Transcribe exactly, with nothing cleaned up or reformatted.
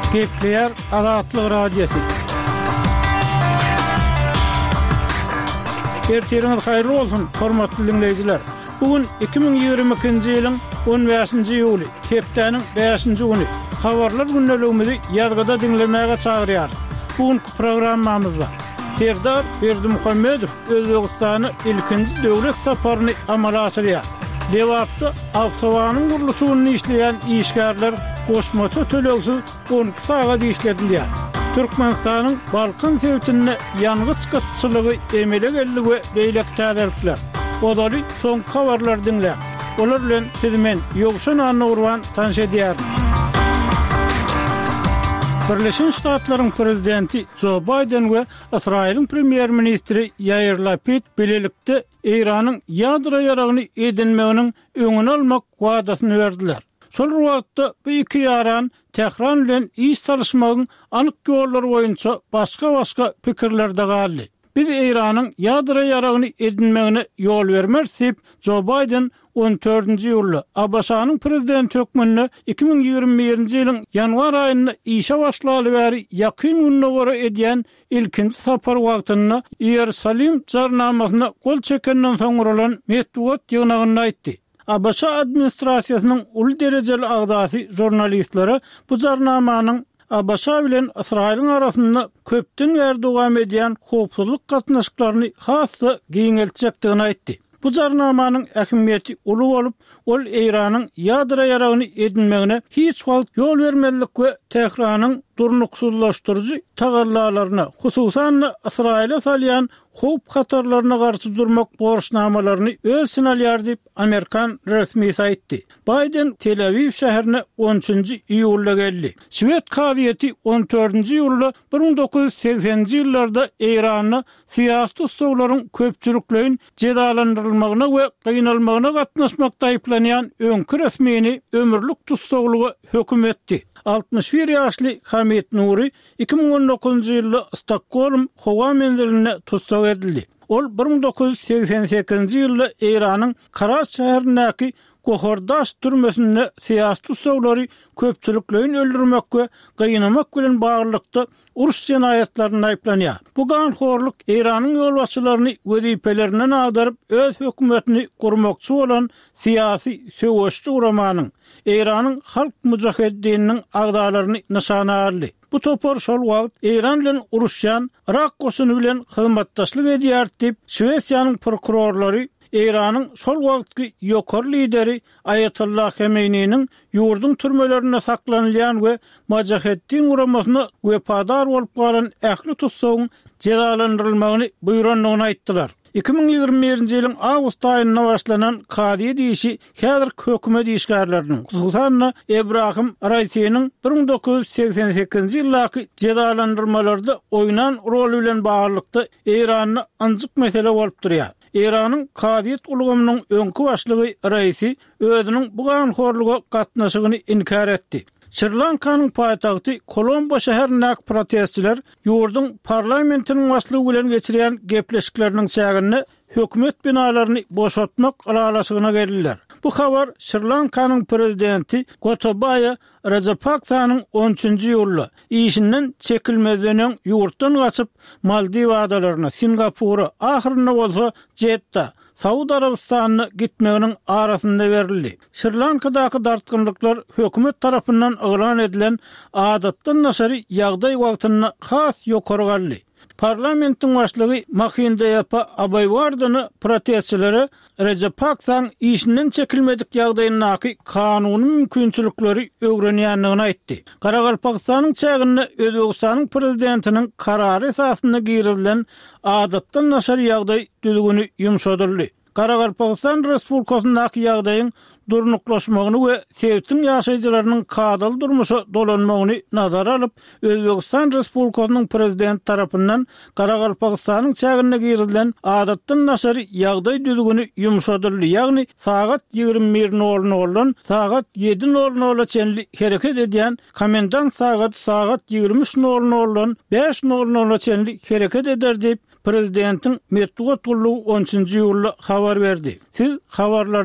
Gepler Azatlyk Radiosu. Ertiriniz hayırlı olsun, hormatly dinleyijiler. Bugün iki bin ýygrimi ikinji ýylyň on beşinji ýuly, hepdeniň beşinji güni. Habarlar günneligimizi ýazgyda dinlemäge çagyrýar. Bugünkü programmamyzda Serdar Berdimuhammedow Özbegistany ilkinji döwlet saparyny amala aşyrýar. Dewapda awtobanyň gurulşyny işleýän işgärler goşmaça tölegsü on iki sagat işledilýär. Türkmenistanyň Balkan sewtine ýangy çykatçylygy emele geldi we beýlek täzirlikler. Odaly soň habarlar dinle. Olar bilen sizmen ýogşan anurwan tanış edýär. Birleşen Ştatlaryň prezidenti Joe Biden we Israýlyň premier ministri Yair Lapid bilelikde Iranyň ýadro ýaragyny edinmeginiň öňüni almak wadasyny berdiler. Şol wagtda bu iki ýaran Tehran bilen iş çalışmagyň anyk ýollary boýunça başga-başga pikirlerde galdy. Biz Iranyň ýadro ýaragyny edinmegine ýol bermersip, Joe Biden on dördünji ýyly Abaşanyň prezident hökmüni iki bin ýygrimi birinji ýylyň ýanwar aýynda işe başlaly bäri ýakyn gününe görä edýän ilkinji sapar wagtyny Ýerusalim jarnamasyna gol çekenden soň urulan medeniýet ýygnagyny aýtdy. Abaşa administrasiýasynyň uly derejeli agdasy jurnalistlere bu jarnamanyň Abaşa bilen Israýlyň arasynda köpden bäri dowam edýän howpsuzlyk gatnaşyklaryny hassa giňeltjekdigini aýtdy. Bu jarnamanyň ähmiýeti uly bolup, ol Iranyň ýadro ýaragyny edinmegine hiç wagt ýol bermelik we Tehranyň durnuksuzlaşdyrjy tagarlalaryna, hususan Israýla salýan howp hatarlaryna garşy durmak borçnamalaryny ölsün alýar diýip Amerikan resmisi aýtdy. Biden Tel Aviv şäherine on üçinji iýulda geldi. Şwed kabiýeti on dördünji ýylda bir min dokuz ýüz seksenji ýyllarda Iranyň syýasy tutsaglaryň köpçüliklerin cezalandyrylmagyna we gynalmagyna gatnaşmakda aýplanýan öňkü resmini ömürlük tutsaglygy hökm etdi. altmış bir ýaşly Hamid Nuri iki bin on dokuzunji ýylda Stockholm howa menziline tutsag edildi. Ol bir min dokuz ýüz seksen sekizinji ýylda Iranyň Karas şäherindäki Gohordaş türmesinde syýasy tutsaglary köpçüliklerin öldürmek we gynamak bilen baglykda uruş jenaýatlaryny aýplanýar. Bu ganhorluk Iranyň ýolbaşçylaryny wezipelerinden agdaryp öz hökümetini gurmakçy bolan syýasy söwüşçi uramanyň Iranyň halk mujahedininiň agdalaryny nişana aldy. Bu topar şol wagt Iran bilen uruşýan Irak goşuny bilen hyzmatdaşlyk edýär diýip Şwediýanyň prokurorlary Iranyň şol wagtky ýokary lideri Ayatollah Khameneýniň ýurdun türmelerine saklanylýan we mujahedin uramasyna wepadar bolup galan ähli tutsagyň cezalandyrylmagyny buýranlygyny aýtdylar. iki bin ýygrimi birinji ýylyň awgust aýyna başlanan kady diýişi häzir hökümet işgärleriniň, hususan Ebrahim Raisiň bir min dokuz ýüz seksen sekizinji ýyldaky cezalandyrmalarda oýnan rol bilen baglykda Iranyň anjyk mesele bolup durýar. Iranyň Kadyet ulgamynyň öňkü başlygy Raisi özüniň bu ganhorluga gatnaşygyny inkar etdi. Sri Lankanyň paýtagty Kolombo şäherindäki protestçiler ýurdun parlamentiniň başlygy bilen geçirýän gepleşikleriniň çägini hökümet binalaryny boşaltmak aralaşygyna geldiler. Bu habar Sri Lankanyň prezidenti Gotabaya Rajapaksanyň on üçinji ýylda işinden çekilmeden ýurtdan gaçyp Maldiv adalaryna, Singapura, ahyrynda bolsa Jeddah, Saudi Arabistanyna gitmeginiň arasynda berildi. Sri Lankadaky dartgynlyklar hökümet tarapyndan elan edilen adatdan naşary ýagdaý wagtyna has ýokary galdy. Parlamentin başlygy Mahinda Yapa Abaywardany protestçilere Rajapaksan işinden çekilmedik ýagdaýynaky kanuny mümkinçilikleri öwrenýändigini aýtdy. Garagalpakstanyň çägini Özbegistanyň prezidentiniň karary esasynda girilen adatdan naşary ýagdaý düzgüni ýumşadyldy. Garagalpakstan Respublikasyndaky ýagdaýyň durnuklaşmagyny we sewtin ýaşaýjylarynyň kadal durmuşa dolanmagyny nazara alyp Özbegistan Respublikasynyň prezident tarapyndan Garagalpakstanyň çägine girilen adatdan naşary ýagdaý düzgüni ýumşadyldy. Ýagny sagat ýygrimi bir nol noldan sagat ýedi nol nola çenli hereket edýän komendant sagat sagat ýygrimi üç nol noldan beş nol nola çenli hereket eder diýip prezidentin medeniýet ullugy on üçinji ýylda habar berdi. Siz habarlar